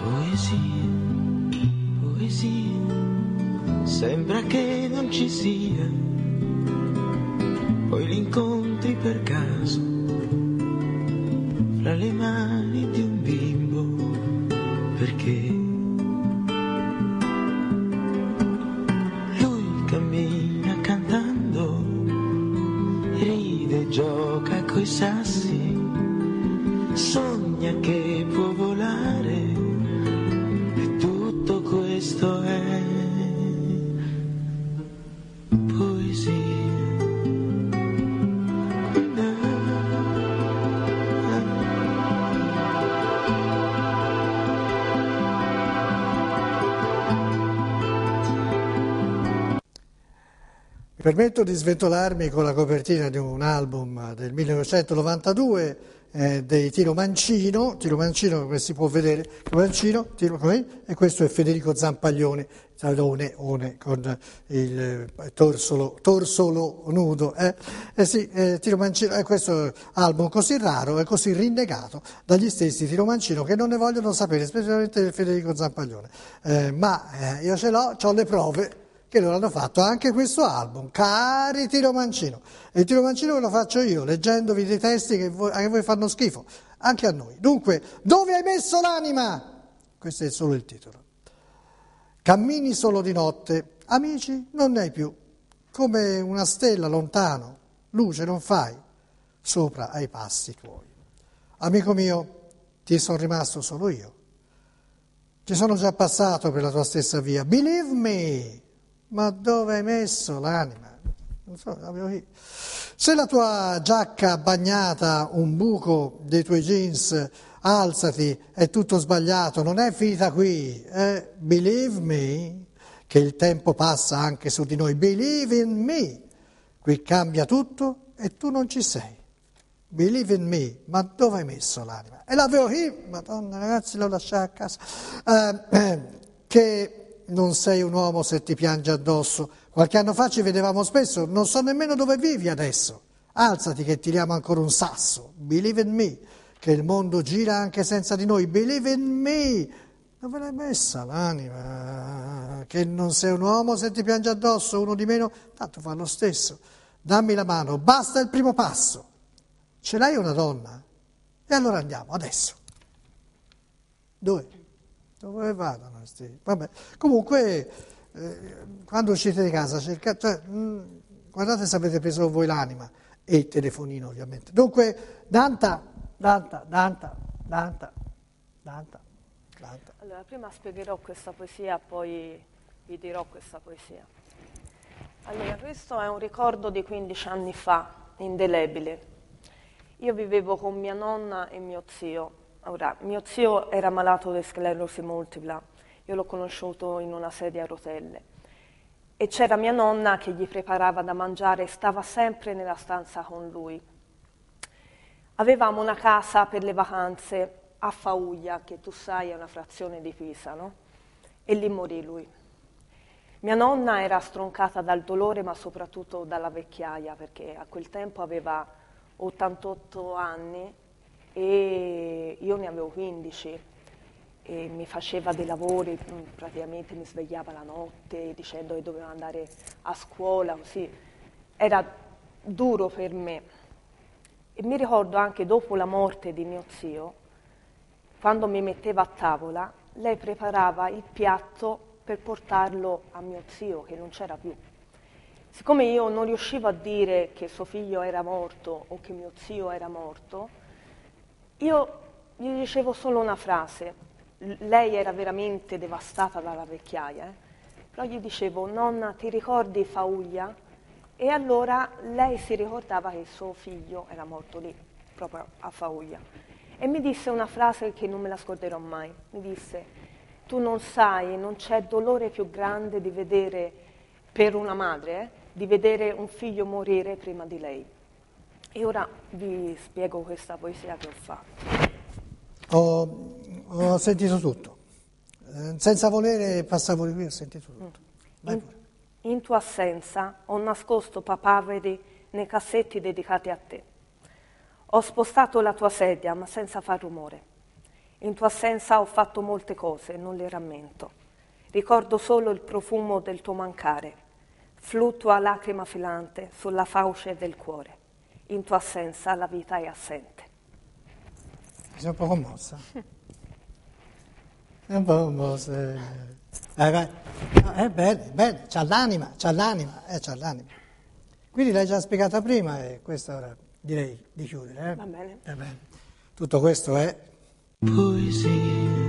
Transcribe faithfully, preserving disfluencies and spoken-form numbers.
Poesia, poesia, sembra che non ci sia, poi li incontri per caso, fra le mani di un bimbo, perché lui cammina cantando, ride, gioca coi sassi, sogna che può volare, e tutto questo è poesia. Mi permetto di sventolarmi con la copertina di un album del millenovecentonovantadue eh, dei Tiro Mancino, Tiro Mancino come si può vedere, Tiro Mancino, Tiro, e questo è Federico Zampaglione, Talone, one, con il torsolo, torsolo nudo. Eh, eh sì, eh, Tiro Mancino, è questo album così raro e così rinnegato dagli stessi Tiro Mancino che non ne vogliono sapere, specialmente Federico Zampaglione. Eh, ma eh, io ce l'ho, ho le prove che loro hanno fatto anche questo album, cari Tiro Mancino. E il Tiro Mancino ve lo faccio io, leggendovi dei testi che voi, che voi fanno schifo, anche a noi. Dunque, dove hai messo l'anima? Questo è solo il titolo. Cammini solo di notte, amici non ne hai più, come una stella lontano, luce non fai, sopra ai passi tuoi. Amico mio, ti sono rimasto solo io, ci sono già passato per la tua stessa via, believe me. Ma dove hai messo l'anima? Non so, avevo qui. Se la tua giacca bagnata, un buco dei tuoi jeans, alzati, è tutto sbagliato, non è finita qui. Eh, believe me, che il tempo passa anche su di noi. Believe in me, qui cambia tutto e tu non ci sei. Believe in me, ma dove hai messo l'anima? E l'avevo qui, madonna ragazzi, l'ho lasciata a casa. Eh, eh, che... Non sei un uomo se ti piange addosso. Qualche anno fa ci vedevamo spesso, non so nemmeno dove vivi adesso. Alzati che tiriamo ancora un sasso. Believe in me, che il mondo gira anche senza di noi. Believe in me. Dove l'hai messa l'anima? Che non sei un uomo se ti piange addosso, uno di meno, tanto fa lo stesso. Dammi la mano, basta il primo passo. Ce l'hai una donna? E allora andiamo, adesso. Dove? Dove vado? Vabbè. Comunque, eh, quando uscite di casa, cercate, cioè, mh, guardate se avete preso voi l'anima e il telefonino ovviamente. Dunque, Danta, Danta, Danta, Danta, Danta, Danta. Allora, prima spiegherò questa poesia, poi vi dirò questa poesia. Allora, questo è un ricordo di quindici anni fa, indelebile. Io vivevo con mia nonna e mio zio. Ora, mio zio era malato di sclerosi multipla, io l'ho conosciuto in una sedia a rotelle e c'era mia nonna che gli preparava da mangiare e stava sempre nella stanza con lui. Avevamo una casa per le vacanze a Fauglia, che tu sai è una frazione di Pisa, no? E lì morì lui. Mia nonna era stroncata dal dolore ma soprattutto dalla vecchiaia perché a quel tempo aveva ottantotto anni e io ne avevo quindici e mi faceva dei lavori, praticamente mi svegliava la notte dicendo che dovevo andare a scuola, così. Era duro per me. E mi ricordo anche dopo la morte di mio zio, quando mi metteva a tavola, lei preparava il piatto per portarlo a mio zio, che non c'era più. Siccome io non riuscivo a dire che suo figlio era morto o che mio zio era morto, io gli dicevo solo una frase, lei era veramente devastata dalla vecchiaia, eh? Però gli dicevo, nonna, ti ricordi Fauglia? E allora lei si ricordava che suo figlio era morto lì, proprio a Fauglia. E mi disse una frase che non me la scorderò mai, mi disse, tu non sai, non c'è dolore più grande di vedere, per una madre, eh, di vedere un figlio morire prima di lei. E ora vi spiego questa poesia che ho fatto. Ho, ho sentito tutto, eh, senza volere passavo di qui, ho sentito tutto. Vai pure. In, in tua assenza ho nascosto papaveri nei cassetti dedicati a te. Ho spostato la tua sedia ma senza far rumore. In tua assenza ho fatto molte cose, non le rammento. Ricordo solo il profumo del tuo mancare. Fluttua lacrima filante sulla fauce del cuore. In tua assenza la vita è assente. Mi sono un po' commossa. È un po' commossa. Eh, eh, eh, bene, bene, c'ha l'anima, c'ha l'anima, eh, c'ha l'anima. Quindi l'hai già spiegata prima e questa ora direi di chiudere. Eh? Va bene. Eh bene. Tutto questo è Poesia.